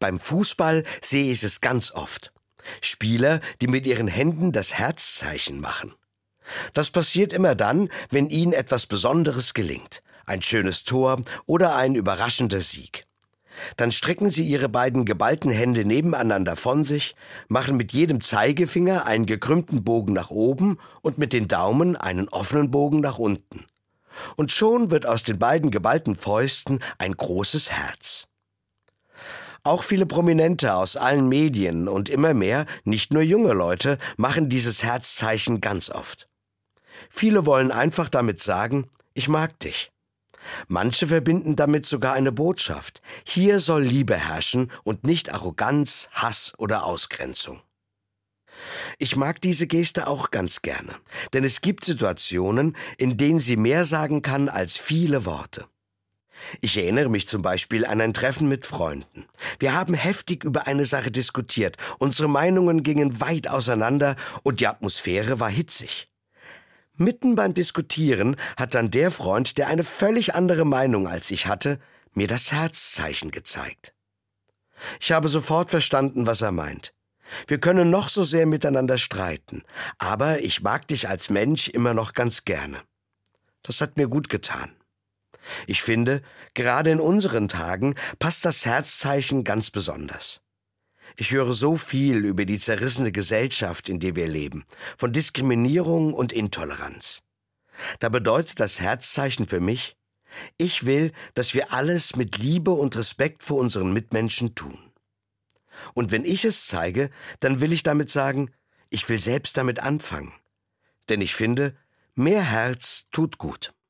Beim Fußball sehe ich es ganz oft. Spieler, die mit ihren Händen das Herzzeichen machen. Das passiert immer dann, wenn ihnen etwas Besonderes gelingt. Ein schönes Tor oder ein überraschender Sieg. Dann strecken sie ihre beiden geballten Hände nebeneinander von sich, machen mit jedem Zeigefinger einen gekrümmten Bogen nach oben und mit den Daumen einen offenen Bogen nach unten. Und schon wird aus den beiden geballten Fäusten ein großes Herz. Auch viele Prominente aus allen Medien und immer mehr, nicht nur junge Leute, machen dieses Herzzeichen ganz oft. Viele wollen einfach damit sagen, ich mag dich. Manche verbinden damit sogar eine Botschaft. Hier soll Liebe herrschen und nicht Arroganz, Hass oder Ausgrenzung. Ich mag diese Geste auch ganz gerne, denn es gibt Situationen, in denen sie mehr sagen kann als viele Worte. Ich erinnere mich zum Beispiel an ein Treffen mit Freunden. Wir haben heftig über eine Sache diskutiert, unsere Meinungen gingen weit auseinander und die Atmosphäre war hitzig. Mitten beim Diskutieren hat dann der Freund, der eine völlig andere Meinung als ich hatte, mir das Herzzeichen gezeigt. Ich habe sofort verstanden, was er meint. Wir können noch so sehr miteinander streiten, aber ich mag dich als Mensch immer noch ganz gerne. Das hat mir gut getan. Ich finde, gerade in unseren Tagen passt das Herzzeichen ganz besonders. Ich höre so viel über die zerrissene Gesellschaft, in der wir leben, von Diskriminierung und Intoleranz. Da bedeutet das Herzzeichen für mich, ich will, dass wir alles mit Liebe und Respekt vor unseren Mitmenschen tun. Und wenn ich es zeige, dann will ich damit sagen, ich will selbst damit anfangen. Denn ich finde, mehr Herz tut gut.